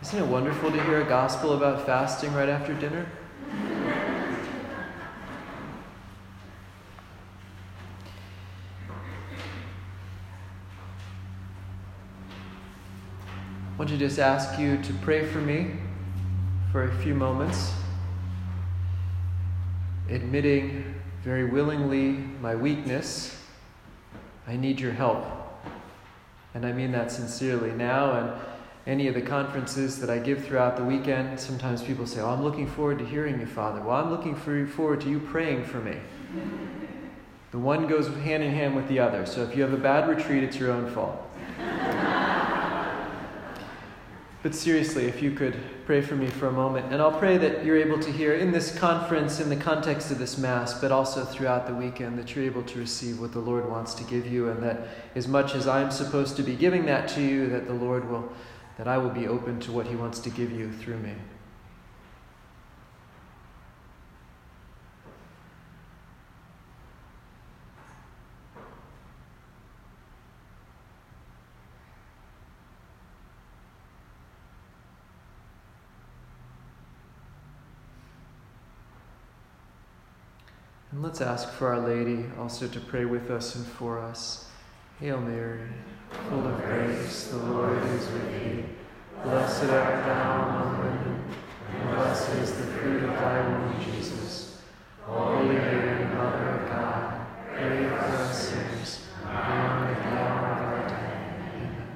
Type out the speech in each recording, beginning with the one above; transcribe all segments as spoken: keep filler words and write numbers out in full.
Isn't it wonderful to hear a gospel about fasting right after dinner? I want to just ask you to pray for me for a few moments, admitting very willingly my weakness. I need your help. And I mean that sincerely. Now, and any of the conferences that I give throughout the weekend, sometimes people say, oh, I'm looking forward to hearing you, Father. Well, I'm looking for, forward to you praying for me. The one goes hand in hand with the other. So if you have a bad retreat, it's your own fault. But seriously, if you could pray for me for a moment. And I'll pray that you're able to hear in this conference, in the context of this Mass, but also throughout the weekend, that you're able to receive what the Lord wants to give you, and that as much as I'm supposed to be giving that to you, that the Lord will, that I will be open to what He wants to give you through me. And let's ask for Our Lady also to pray with us and for us. Hail Mary, full of grace, the Lord is with thee. Blessed art thou among women, and blessed is the fruit of thy womb, Jesus. Holy Mary, Mother of God, pray for us sinners, now and at the hour of our death. Amen.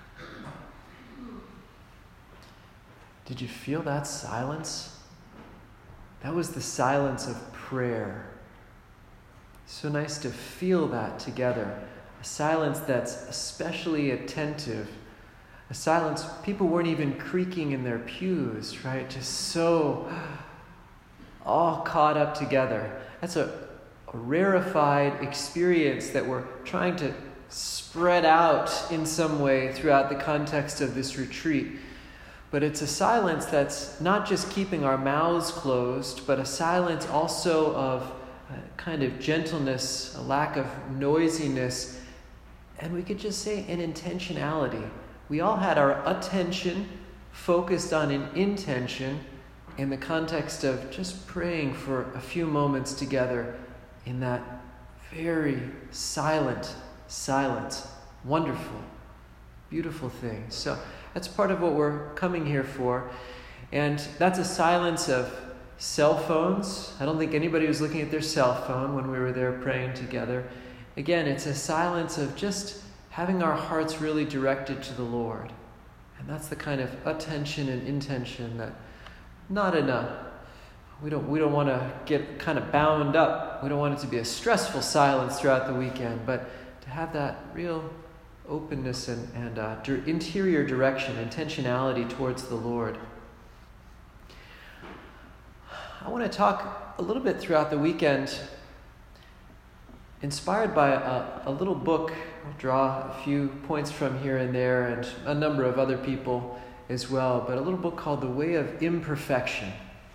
Did you feel that silence? That was the silence of prayer. So nice to feel that together. A silence that's especially attentive. A silence, people weren't even creaking in their pews, right? Just so all caught up together. That's a, a rarefied experience that we're trying to spread out in some way throughout the context of this retreat. But it's a silence that's not just keeping our mouths closed, but a silence also of a kind of gentleness, a lack of noisiness, and we could just say an intentionality. We all had our attention focused on an intention in the context of just praying for a few moments together in that very silent silence. Wonderful, beautiful thing. So that's part of what we're coming here for. And that's a silence of cell phones. I don't think anybody was looking at their cell phone when we were there praying together. Again, it's a silence of just having our hearts really directed to the Lord. And that's the kind of attention and intention that not enough. We don't we don't want to get kind of bound up. We don't want it to be a stressful silence throughout the weekend, but to have that real openness and, and uh, interior direction, intentionality towards the Lord. I want to talk a little bit throughout the weekend, inspired by a, a little book. I'll draw a few points from here and there, and a number of other people as well, but a little book called The Way of Imperfection.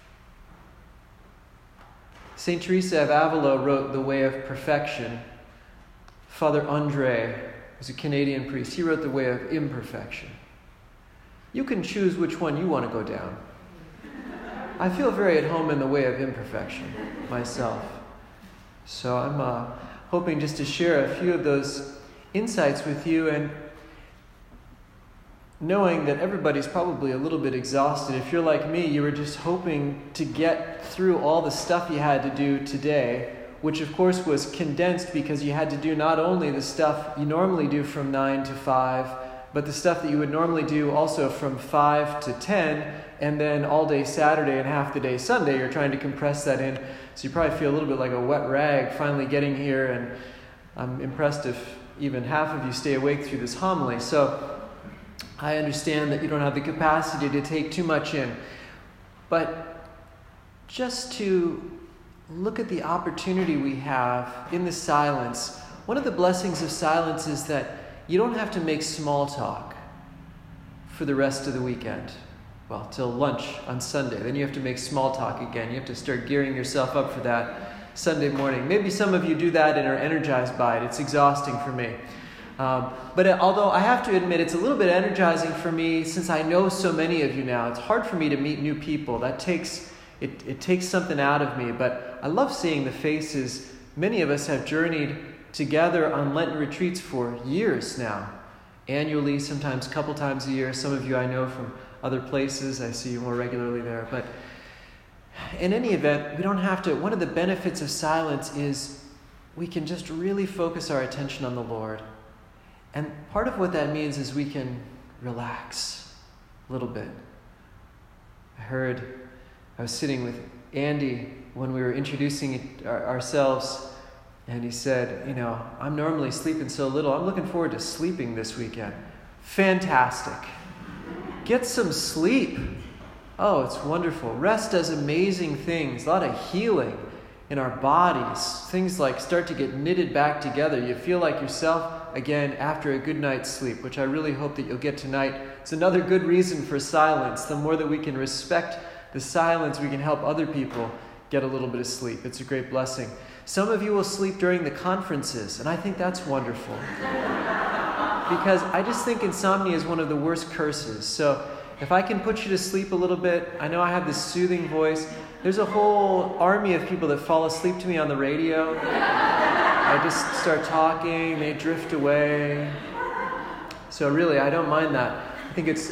Saint Teresa of Avila wrote The Way of Perfection. Father Andre was a Canadian priest. He wrote The Way of Imperfection. You can choose which one you want to go down. I feel very at home in the way of imperfection myself. So I'm uh, hoping just to share a few of those insights with you, and knowing that everybody's probably a little bit exhausted. If you're like me, you were just hoping to get through all the stuff you had to do today, which of course was condensed because you had to do not only the stuff you normally do from nine to five, but the stuff that you would normally do also from five to ten, and then all day Saturday and half the day Sunday, you're trying to compress that in. So you probably feel a little bit like a wet rag finally getting here, and I'm impressed if even half of you stay awake through this homily. So I understand that you don't have the capacity to take too much in. But just to look at the opportunity we have in the silence, one of the blessings of silence is that you don't have to make small talk for the rest of the weekend. Well, till lunch on Sunday. Then you have to make small talk again. You have to start gearing yourself up for that Sunday morning. Maybe some of you do that and are energized by it. It's exhausting for me. Um, but it, although I have to admit it's a little bit energizing for me since I know so many of you now. It's hard for me to meet new people. That takes it, it takes something out of me. But I love seeing the faces. Many of us have journeyed together on Lenten retreats for years now. Annually, sometimes a couple times a year. Some of you I know from other places. I see you more regularly there. But in any event, we don't have to. One of the benefits of silence is we can just really focus our attention on the Lord. And part of what that means is we can relax a little bit. I heard, I was sitting with Andy when we were introducing our, ourselves, and he said, you know, I'm normally sleeping so little. I'm looking forward to sleeping this weekend. Fantastic. Get some sleep. Oh, it's wonderful. Rest does amazing things. A lot of healing in our bodies. Things like start to get knitted back together. You feel like yourself again after a good night's sleep, which I really hope that you'll get tonight. It's another good reason for silence. The more that we can respect the silence, we can help other people get a little bit of sleep. It's a great blessing. Some of you will sleep during the conferences, and I think that's wonderful. Because I just think insomnia is one of the worst curses. So if I can put you to sleep a little bit, I know I have this soothing voice. There's a whole army of people that fall asleep to me on the radio. I just start talking, they drift away. So really, I don't mind that. I think it's...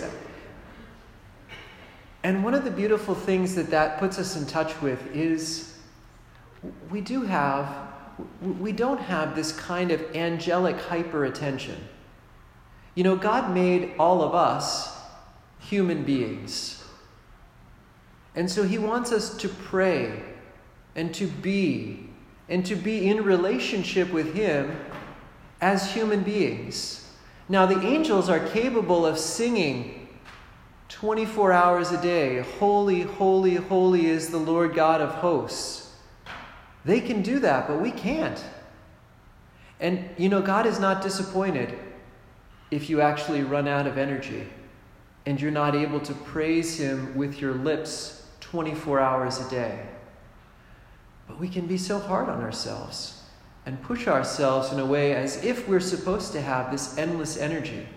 And one of the beautiful things that that puts us in touch with is we do have, we don't have this kind of angelic hyper-attention. You know, God made all of us human beings. And so he wants us to pray and to be and to be in relationship with him as human beings. Now, the angels are capable of singing twenty-four hours a day, holy, holy, holy is the Lord God of hosts. They can do that, but we can't. And, you know, God is not disappointed if you actually run out of energy and you're not able to praise him with your lips twenty-four hours a day. But we can be so hard on ourselves and push ourselves in a way as if we're supposed to have this endless energy.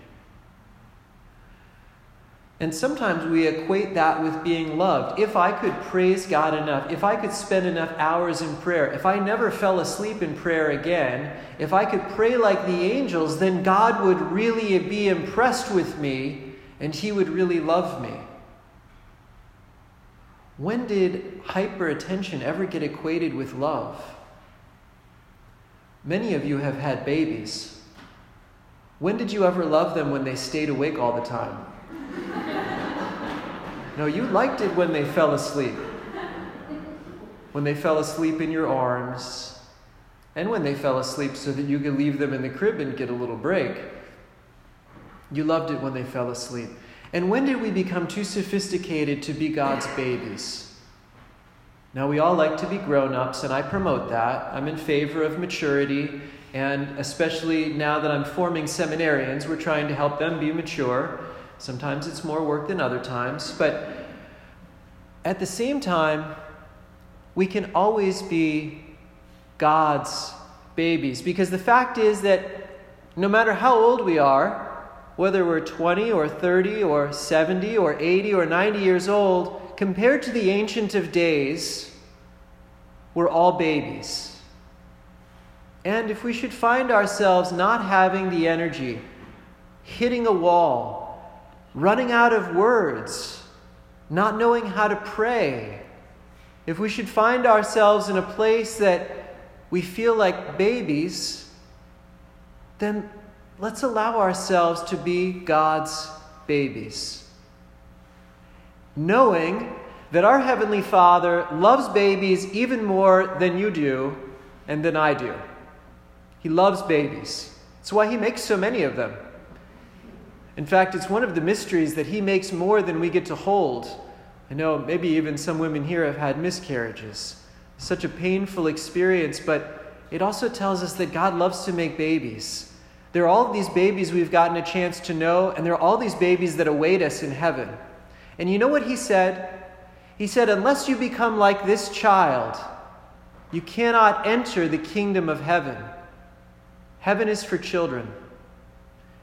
And sometimes we equate that with being loved. If I could praise God enough, if I could spend enough hours in prayer, if I never fell asleep in prayer again, if I could pray like the angels, then God would really be impressed with me and he would really love me. When did hyperattention ever get equated with love? Many of you have had babies. When did you ever love them when they stayed awake all the time? No, you liked it when they fell asleep. When they fell asleep in your arms, and when they fell asleep so that you could leave them in the crib and get a little break. You loved it when they fell asleep. And when did we become too sophisticated to be God's babies? Now, we all like to be grown-ups, and I promote that. I'm in favor of maturity, and especially now that I'm forming seminarians, we're trying to help them be mature. Sometimes it's more work than other times, but at the same time, we can always be God's babies, because the fact is that no matter how old we are, whether we're twenty or thirty or seventy or eighty or ninety years old, compared to the Ancient of Days, we're all babies. And if we should find ourselves not having the energy, hitting a wall, running out of words, not knowing how to pray, if we should find ourselves in a place that we feel like babies, then let's allow ourselves to be God's babies. Knowing that our Heavenly Father loves babies even more than you do and than I do. He loves babies. That's why he makes so many of them. In fact, it's one of the mysteries that he makes more than we get to hold. I know maybe even some women here have had miscarriages. Such a painful experience, but it also tells us that God loves to make babies. There are all of these babies we've gotten a chance to know, and there are all these babies that await us in heaven. And you know what he said? He said, unless you become like this child, you cannot enter the kingdom of heaven. Heaven is for children.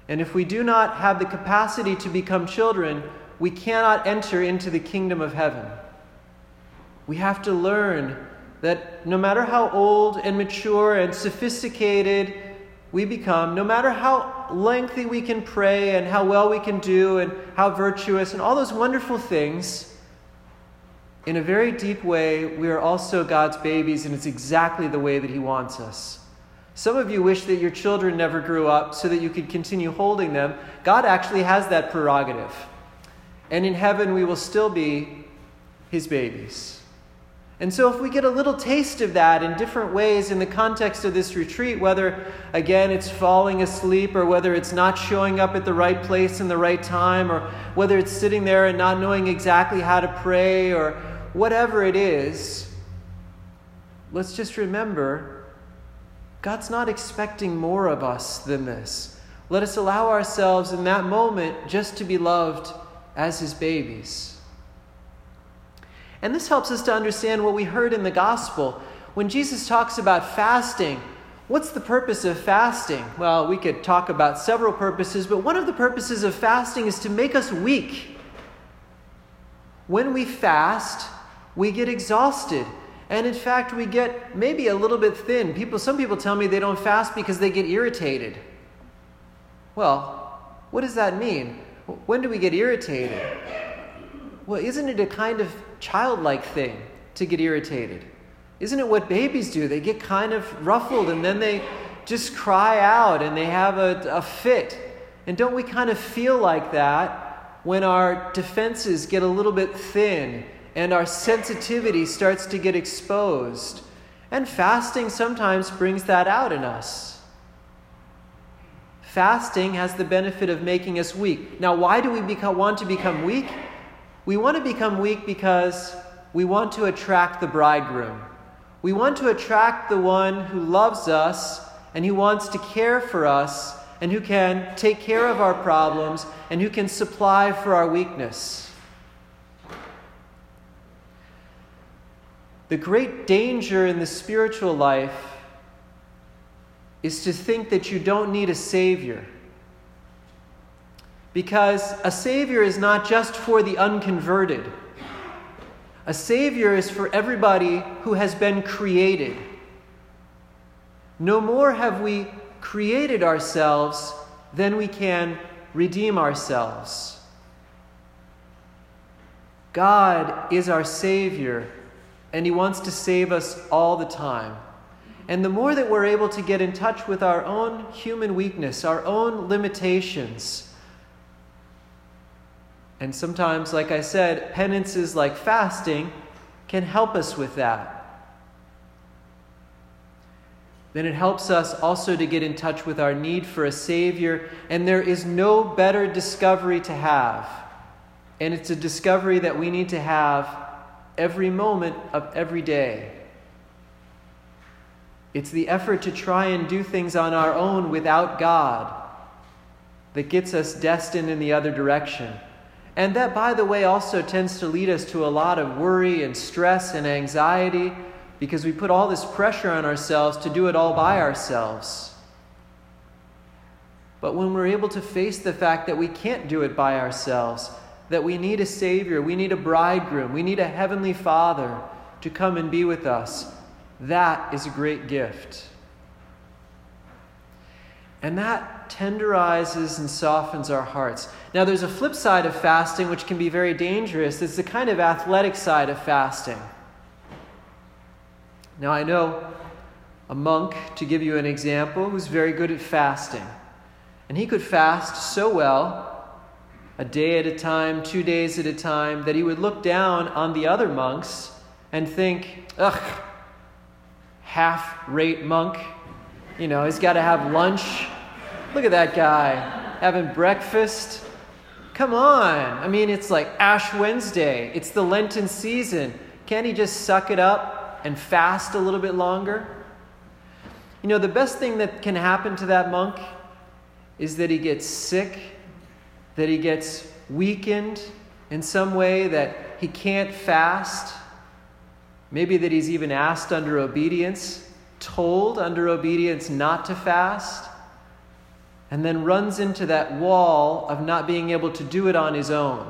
And if we do not have the capacity to become children, we cannot enter into the kingdom of heaven. We have to learn that no matter how old and mature and sophisticated we become, no matter how lengthy we can pray and how well we can do and how virtuous and all those wonderful things, in a very deep way, we are also God's babies, and it's exactly the way that He wants us. Some of you wish that your children never grew up so that you could continue holding them. God actually has that prerogative. And in heaven, we will still be His babies. And so if we get a little taste of that in different ways in the context of this retreat, whether, again, it's falling asleep or whether it's not showing up at the right place in the right time or whether it's sitting there and not knowing exactly how to pray or whatever it is, let's just remember, God's not expecting more of us than this. Let us allow ourselves in that moment just to be loved as His babies. And this helps us to understand what we heard in the gospel. When Jesus talks about fasting, what's the purpose of fasting? Well, we could talk about several purposes, but one of the purposes of fasting is to make us weak. When we fast, we get exhausted. And in fact, we get maybe a little bit thin. People, some people tell me they don't fast because they get irritated. Well, what does that mean? When do we get irritated? Well, isn't it a kind of childlike thing to get irritated? Isn't it what babies do? They get kind of ruffled and then they just cry out and they have a, a fit. And don't we kind of feel like that when our defenses get a little bit thin and our sensitivity starts to get exposed? And fasting sometimes brings that out in us. Fasting has the benefit of making us weak. Now, why do we become, want to become weak? We want to become weak because we want to attract the bridegroom. We want to attract the one who loves us and who wants to care for us and who can take care of our problems and who can supply for our weakness. The great danger in the spiritual life is to think that you don't need a Savior. Because a Savior is not just for the unconverted. A Savior is for everybody who has been created. No more have we created ourselves than we can redeem ourselves. God is our Savior, and He wants to save us all the time. And the more that we're able to get in touch with our own human weakness, our own limitations, and sometimes, like I said, penances like fasting can help us with that. Then it helps us also to get in touch with our need for a Savior, and there is no better discovery to have. And it's a discovery that we need to have every moment of every day. It's the effort to try and do things on our own without God that gets us destined in the other direction. And that, by the way, also tends to lead us to a lot of worry and stress and anxiety because we put all this pressure on ourselves to do it all by ourselves. But when we're able to face the fact that we can't do it by ourselves, that we need a Savior, we need a bridegroom, we need a Heavenly Father to come and be with us, that is a great gift. And that tenderizes and softens our hearts. Now, there's a flip side of fasting which can be very dangerous. It's the kind of athletic side of fasting. Now, I know a monk, to give you an example, who's very good at fasting. And he could fast so well, a day at a time, two days at a time, that he would look down on the other monks and think, ugh, half-rate monk. You know, he's got to have lunch. Look at that guy having breakfast. Come on. I mean, it's like Ash Wednesday. It's the Lenten season. Can't he just suck it up and fast a little bit longer? You know, the best thing that can happen to that monk is that he gets sick, that he gets weakened in some way, that he can't fast. Maybe that he's even asked under obedience, told under obedience not to fast. and then runs into that wall of not being able to do it on his own.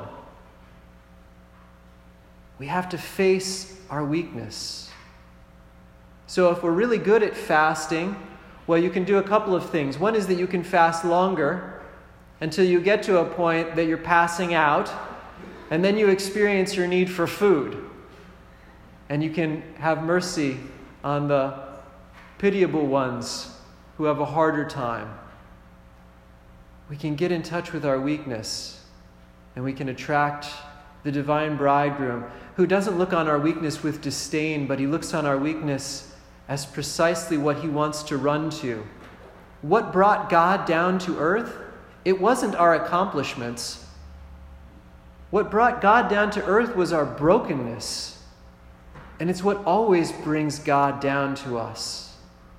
We have to face our weakness. So if we're really good at fasting, well, you can do a couple of things. One is that you can fast longer until you get to a point that you're passing out, and then you experience your need for food. And you can have mercy on the pitiable ones who have a harder time. We can get in touch with our weakness, and we can attract the divine bridegroom, who doesn't look on our weakness with disdain, but he looks on our weakness as precisely what he wants to run to. What brought God down to earth? It wasn't our accomplishments. What brought God down to earth was our brokenness. And it's what always brings God down to us.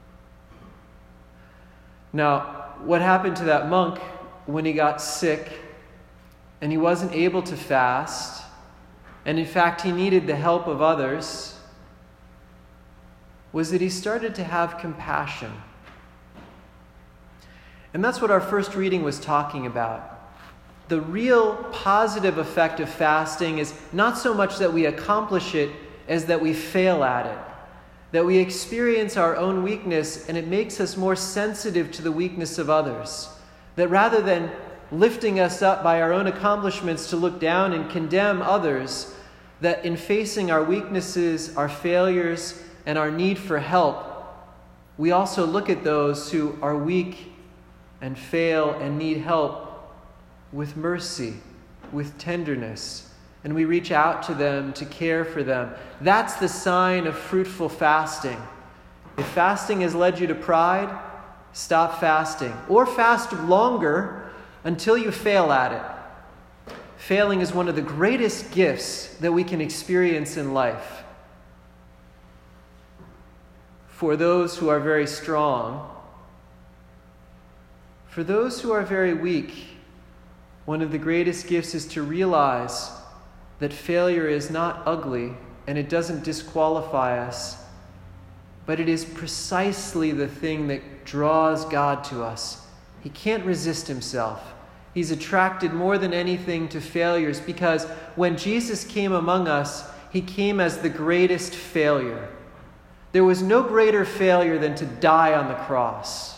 Now, what happened to that monk when he got sick and he wasn't able to fast, and in fact he needed the help of others, was that he started to have compassion. And that's what our first reading was talking about. The real positive effect of fasting is not so much that we accomplish it as that we fail at it. That we experience our own weakness and it makes us more sensitive to the weakness of others. That rather than lifting us up by our own accomplishments to look down and condemn others, that in facing our weaknesses, our failures, and our need for help, we also look at those who are weak and fail and need help with mercy, with tenderness, and we reach out to them to care for them. That's the sign of fruitful fasting. If fasting has led you to pride, stop fasting, or fast longer until you fail at it. Failing is one of the greatest gifts that we can experience in life. For those who are very strong, for those who are very weak, one of the greatest gifts is to realize that failure is not ugly and it doesn't disqualify us, but it is precisely the thing that draws God to us. He can't resist himself. He's attracted more than anything to failures because when Jesus came among us, he came as the greatest failure. There was no greater failure than to die on the cross.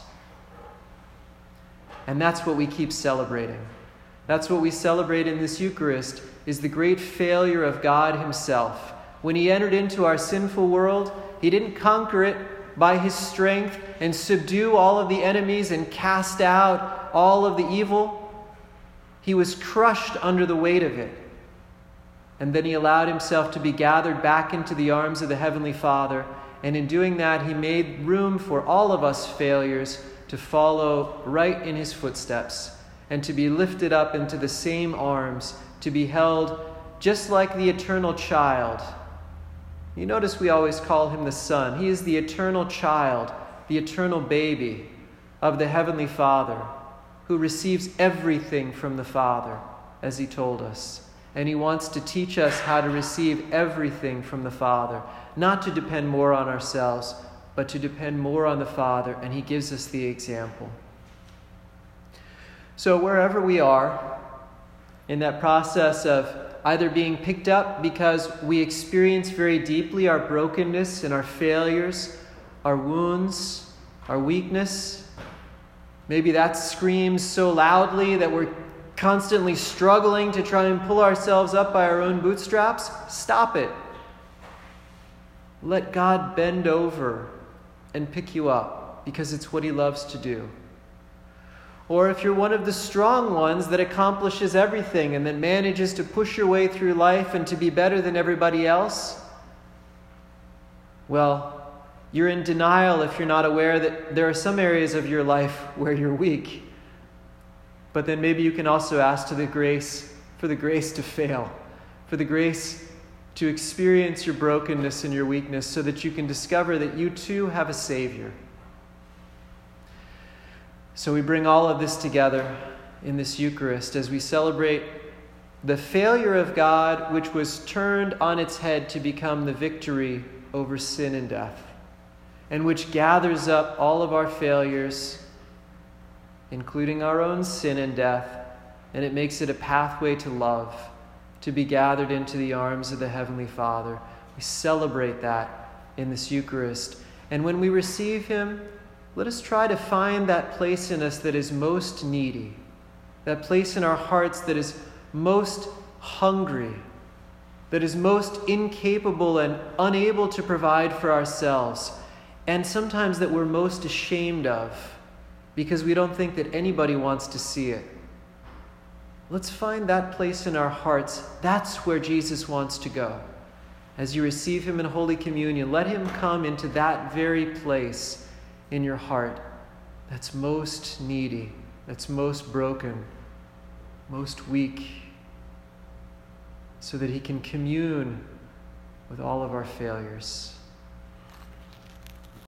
And that's what we keep celebrating. That's what we celebrate in this Eucharist, is the great failure of God himself. When he entered into our sinful world, he didn't conquer it by his strength and subdue all of the enemies and cast out all of the evil. He was crushed under the weight of it. And then he allowed himself to be gathered back into the arms of the Heavenly Father. And in doing that, he made room for all of us failures to follow right in his footsteps and to be lifted up into the same arms, to be held just like the eternal child. You notice we always call him the Son. He is the eternal child, the eternal baby of the Heavenly Father, who receives everything from the Father, as he told us. And he wants to teach us how to receive everything from the Father, not to depend more on ourselves, but to depend more on the Father, and he gives us the example. So wherever we are in that process of either being picked up because we experience very deeply our brokenness and our failures, our wounds, our weakness, maybe that screams so loudly that we're constantly struggling to try and pull ourselves up by our own bootstraps, stop it. Let God bend over and pick you up, because it's what he loves to do. Or if you're one of the strong ones that accomplishes everything and that manages to push your way through life and to be better than everybody else, well, you're in denial if you're not aware that there are some areas of your life where you're weak. But then maybe you can also ask to the grace, for the grace to fail, for the grace to experience your brokenness and your weakness so that you can discover that you too have a Savior. So we bring all of this together in this Eucharist as we celebrate the failure of God, which was turned on its head to become the victory over sin and death, and which gathers up all of our failures including our own sin and death, and it makes it a pathway to love, to be gathered into the arms of the Heavenly Father. We celebrate that in this Eucharist. And when we receive him, let us try to find that place in us that is most needy, that place in our hearts that is most hungry, that is most incapable and unable to provide for ourselves, and sometimes that we're most ashamed of because we don't think that anybody wants to see it. Let's find that place in our hearts. That's where Jesus wants to go. As you receive him in Holy Communion, let him come into that very place in your heart that's most needy, that's most broken, most weak, so that he can commune with all of our failures.